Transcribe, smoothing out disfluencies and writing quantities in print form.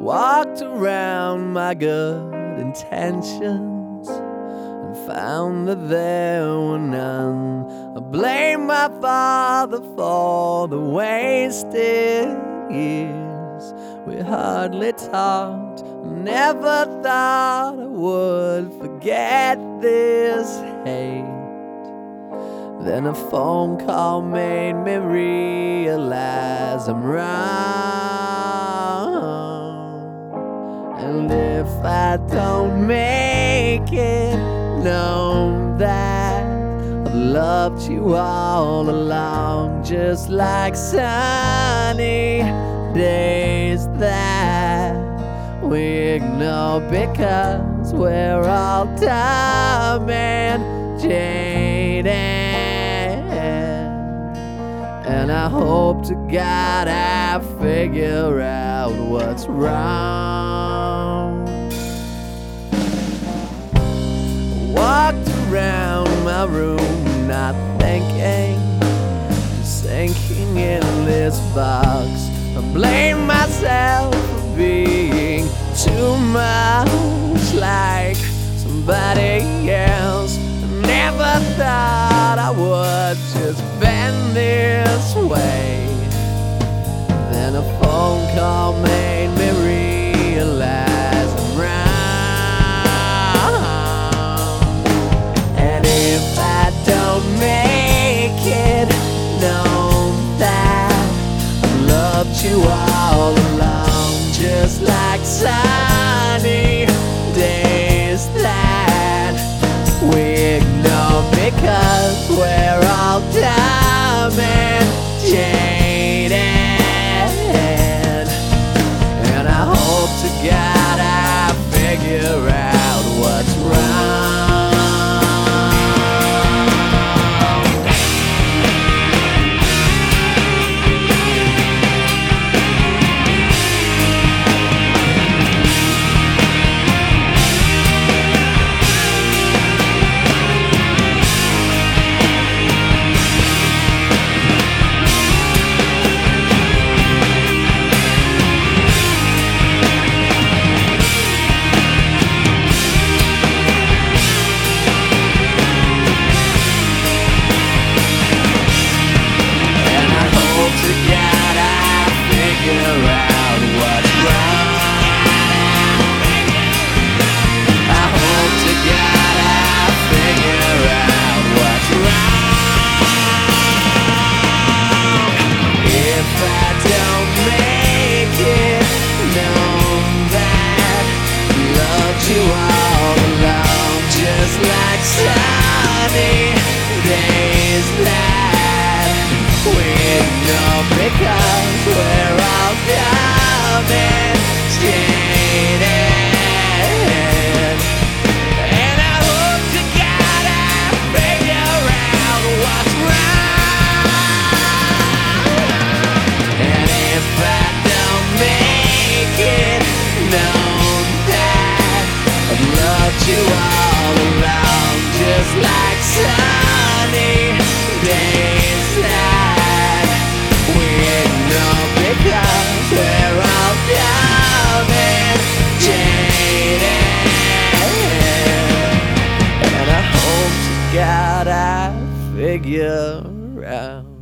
Walked around my good intentions and found that there were none. I blame my father for the wasted years. We hardly talked, never thought I would forget this hate. Then a phone call made me realize I'm wrong. And if I don't make it, know that I've loved you all along, just like sunny days that we ignore because we're all dumb and jaded. And I hope to God I figure out what's wrong. Walked around my room not thinking, just sinking in this box. I blame myself for being too much like somebody else. Never thought I would just bend this way. Then a phone call made me realize I'm wrong. And if I don't make it, know that I've loved you all along, just like sunny days that we ignore because we're all dumb and jaded. And I hope to God I figure out what's wrong. You all alone, just like sunny days that we ignore because we're all dumb and jaded. And I hope to God I figure out what's wrong. And if I don't make it, know loved you all along, just like sunny days that we ignore because we're all dumb and jaded. And I hope to God I figure out